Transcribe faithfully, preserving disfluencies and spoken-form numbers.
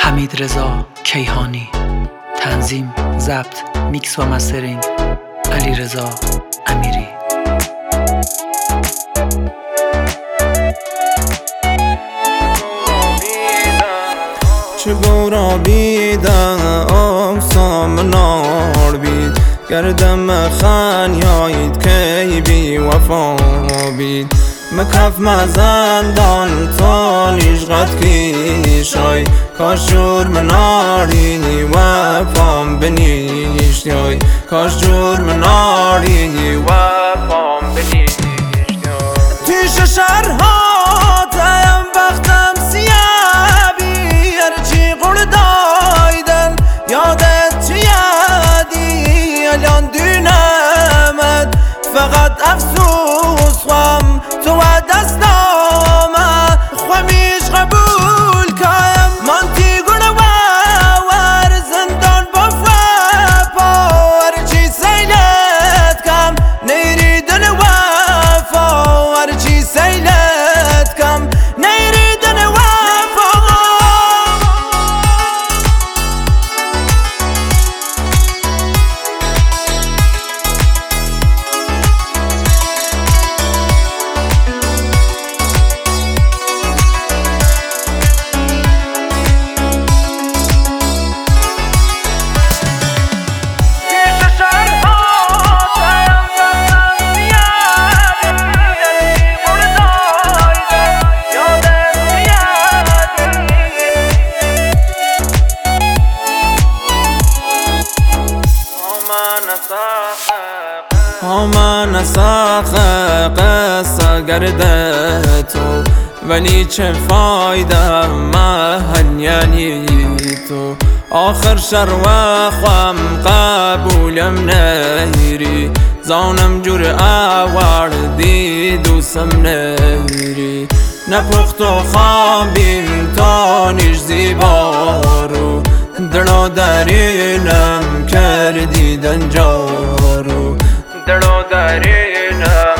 حمید رضا کیهانی. تنظیم، ضبط، میکس و مسترینگ علی رضا امیری. چه گورا بیدن آسام نار بید گردم خانیایید که بی وفا بید مکف مزندان تالیش قد کیشای کاش جور مناری وفام بنیشت یای کاش جور مناری وفام بنیشت تیش شرها تایم وقتم سیابی هرچی قول دایدن یادت چی یادی الان دینمت فقط افسوس خوام تو و دست آمد خوامیش قبول کم منتی گونه و ور زندان با فپا هرچی سیلت کم نیری دن وفا هرچی سیلت کم نیری دن وفا من ساخ قصه گرده تو ولی چه فایده مهنیانی تو آخر شر و خوام قبولم نیری زانم جور آوردی دوستم نیری نپخت و خوابیم تا نیش زیبارو دلو درینم کردی دنجارو دلو درینم